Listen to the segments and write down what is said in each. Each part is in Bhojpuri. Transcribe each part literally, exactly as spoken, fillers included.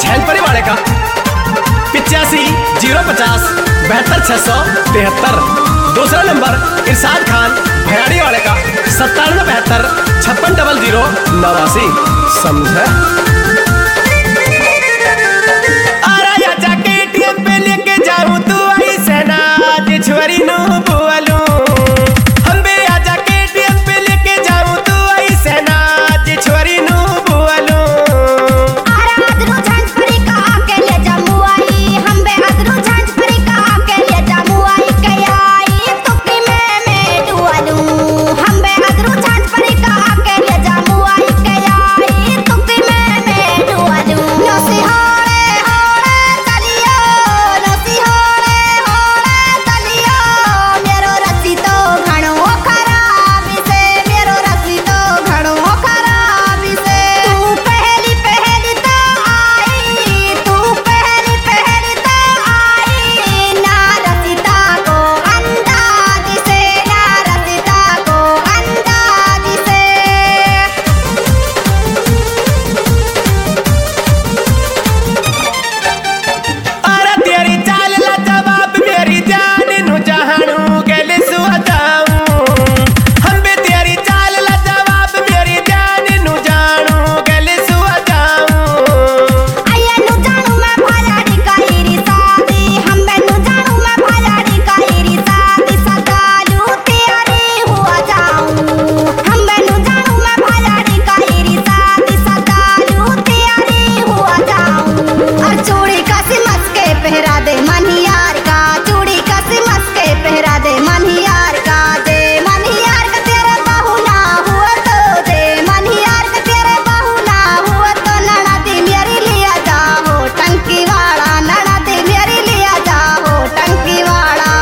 झैलपरी वाले का पिचासी जीरो पचास बहत्तर छह सौ तिहत्तर। दूसरा नंबर इरशाद खान भयाड़ी वाले का सत्तानवे बहत्तर छप्पन डबल जीरो नवासी। समझे? छुरी नो बोलू हम बे आजा के टीएम पे लेके जाऊं तू ऐसे नाच छुरी नो बोलू। अरे अदरू झंझपरी का के ले जामू आई हम बे अदरू झंझपरी का के ले जामू आई के आई तुकी में मैं डुआलू हम बे अदरू झंझपरी का के ले जामू आई के आई तुकी में मैं डुआलू। नसी होरे होरे चलियो नसी होरे होरे चलियो मेरो रसी तो घणो खराब से मेरो रसी तो घणो खराब से तू पहली पहली तो आई तू पहली पहली तो आई ना रसीता को अंदाज से ना रसीता को अंदाज से। अरे तेरी चाल ला जवाब मेरी जान नु जहानू गले सुआ जाऊं हम बे तेरी चाल ला जवाब मेरी जान नु जानू गले सुआ जाऊं। आया नु जानू मैं भालाड़ी का हीरी सादी हम बे नु जानू मैं भालाड़ी का हीरी सादी सदालू तेरी हुआ जाऊं हम बे नु जानू मैं भालाड़ी का हीरी सादी सदालू तेरी हुआ जाऊं। और चूड़ी का सिमस के पहरा दे मनियार का चूड़ी का सिमस के पहरा दे मनियार का दे मनियार का तेरे बहू ना हुआ तो दे मनियार का तेरे बहू ना हुआ तो नड़ा दे मेरी लिया जाओ टंकी वाला नड़ा दे मेरी लिया जाओ टंकी वाला।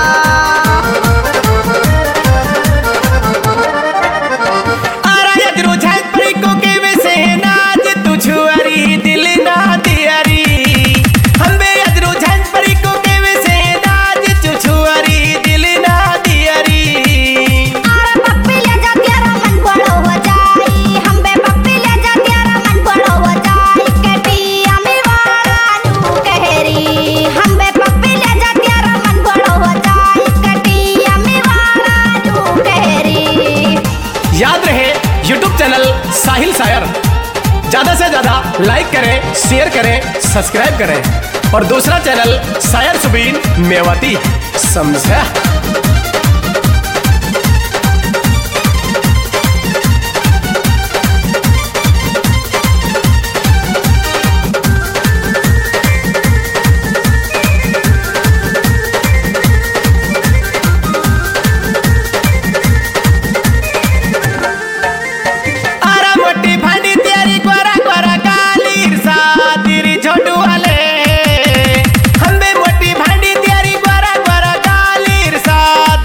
अरे अदरू झैलपरी को के वैसे नाच तू छुअरी दिल ना दियरी हम बे अदरू झैलपरी को के वैसे नाच तू छुअरी दिल ना दियरी। अरे पप्पी ले जा तेरा मन बड़ो हो जाई हम बे पप्पी ले जा तेरा मन बड़ो हो जाई के पिया में वाला नू कहरी हम बे पप्पी ले जा तेरा मन बड़ो हो जाई के पिया में वाला नू कहरी। याद रहे यूट्यूब चैनल साहिल शायर ज्यादा से ज्यादा लाइक करें शेयर करें सब्सक्राइब करें और दूसरा चैनल शायर सुबीन मेवाती। समझे? अरे मोटी भांडी तेरी गोरा गोरा काली सादरी छोटू वाले हम बे मोटी भांडी तेरी गोरा गोरा काली साद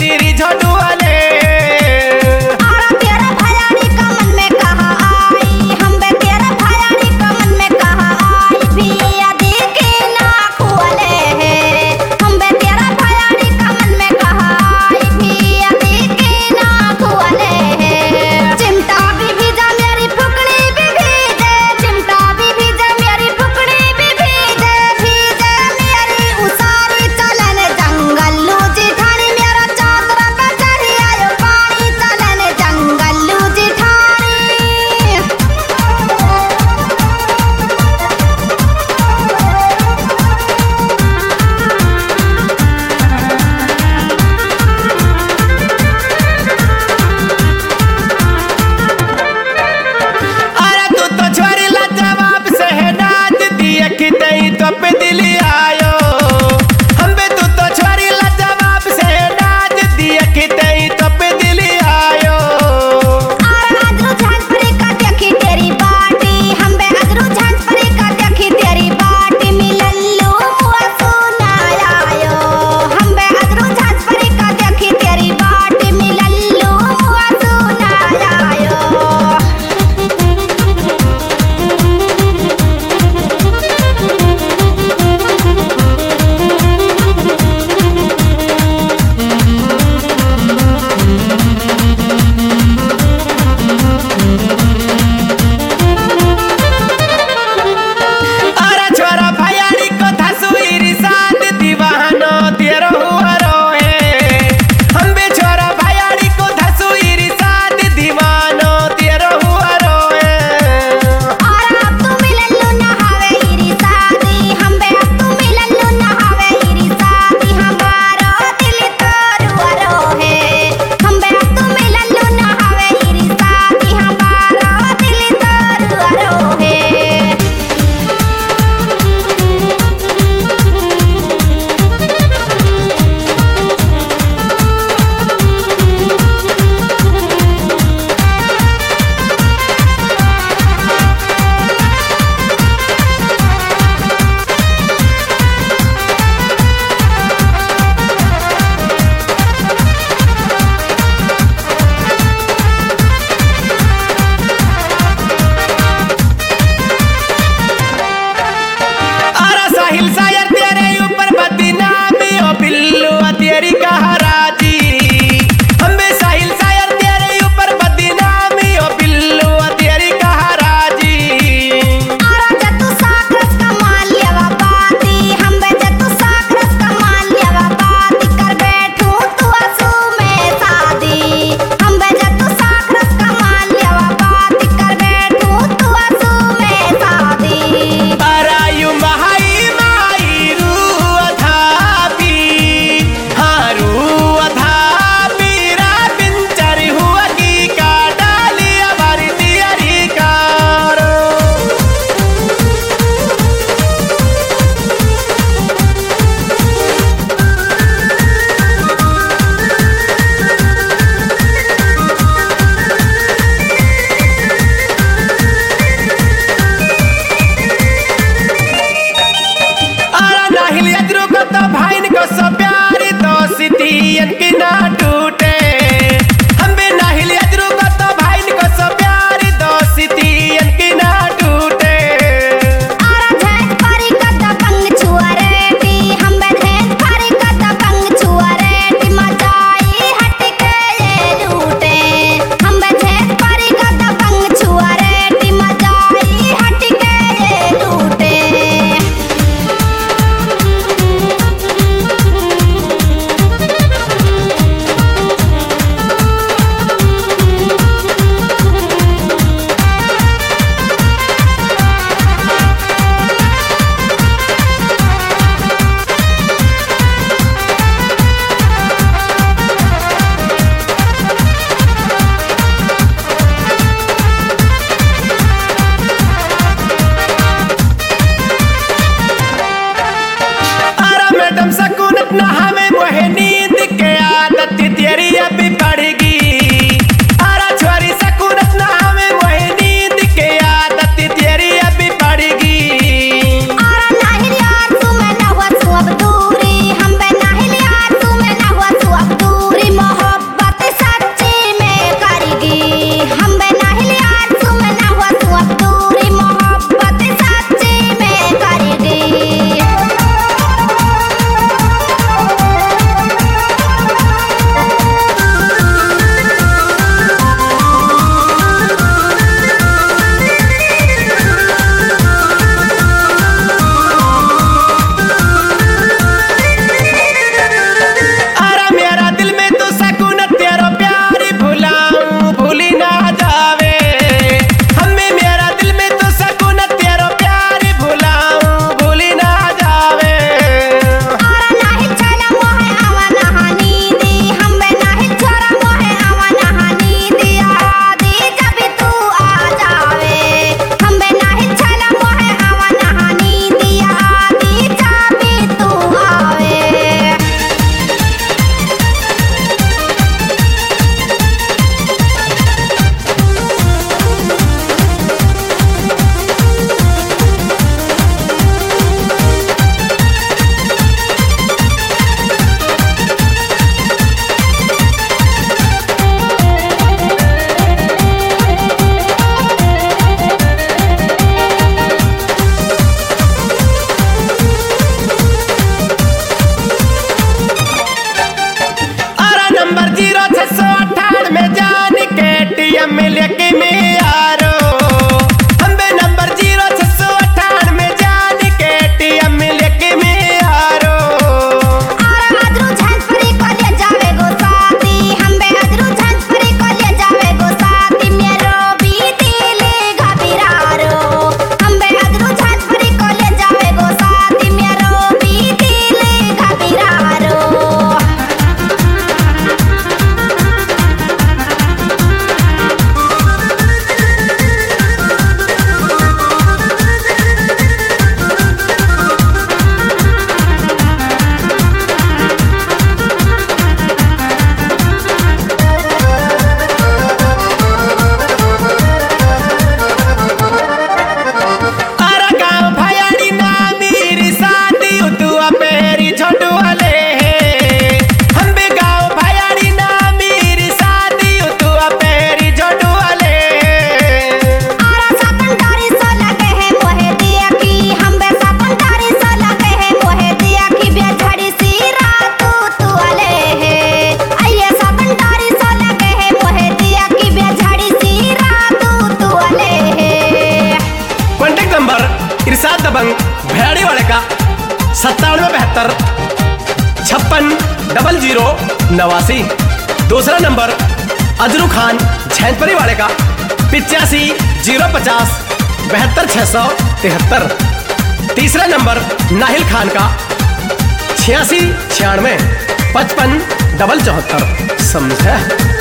नंबर इरशाद दबंग भैयाड़ी वाले का सत्तानवे बहत्तर छप्पन डबल जीरो नवासी। दूसरा नंबर अजरू खान झैनपरी वाले का पिचासी जीरो पचास बहत्तर छह सौ तिहत्तर। तीसरा नंबर नाहिल खान का छियासी छियानवे पचपन डबल चौहत्तर। समझे?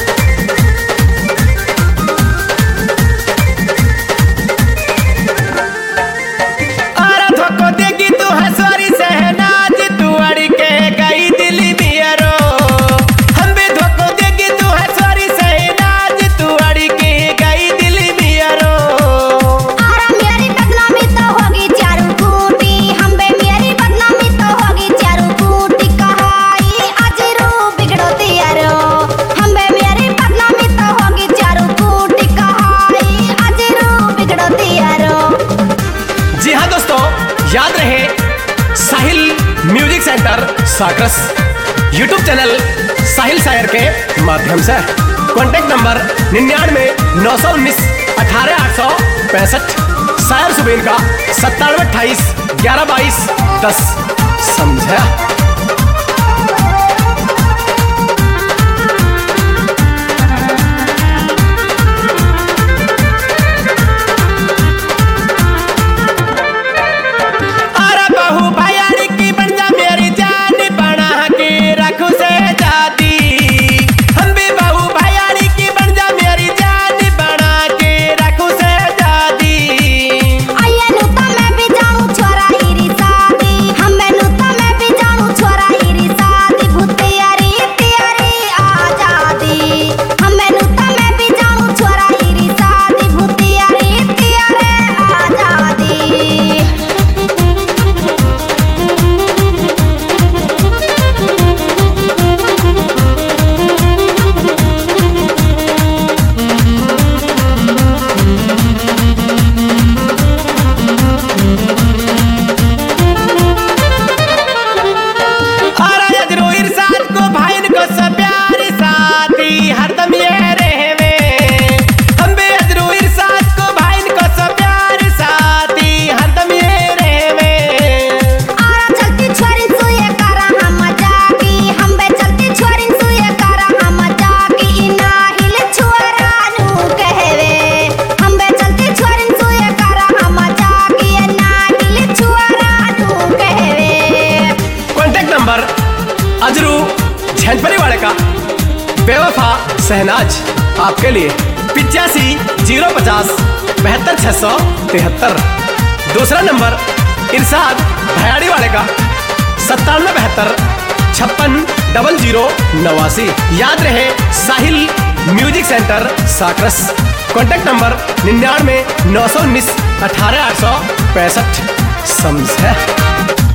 देगी तू हसवारी सहनाज तू अड़ के गई दिल्ली बियरो। हम भी धोखो देगी तू हसवारी सहनाज तू अड़ के गई दिल्ली बियरो। आरा मेरी बदनामी तो होगी चारू कूटी, हम बे मेरी बदनामी तो होगी चारू कूटी। कहाई अजरू बिगड़ो तियारो, हम बे मेरी बदनामी तो होगी चारू कूटी। कहाई अजरू बिगड़ो तियारो। जी हाँ दोस्तों, याद रहे Sahil music centre Sakras YouTube channel Sahil Shayar के माध्यम से। कॉन्टेक्ट नंबर निन्यानवे नौ सौ उन्नीस अठारह आठ सौ पैंसठ। शायर सुबीन का सत्तानवे अट्ठाईस ग्यारह बाईस दस। समझा? अजरू झैनपरी वाले का बेवफा शहनाज आपके लिए पिचासी जीरो पचास बहत्तर छह सौ तिहत्तर। दूसरा नंबर इरशाद भैयाड़ी वाले का सत्तानवे बहत्तर छप्पन डबल जीरो नवासी। याद रहे Sahil music centre Sakras. Contact number निन्यानवे नौ सौ उन्नीस अठारह आठ सौ पैंसठ। समझे?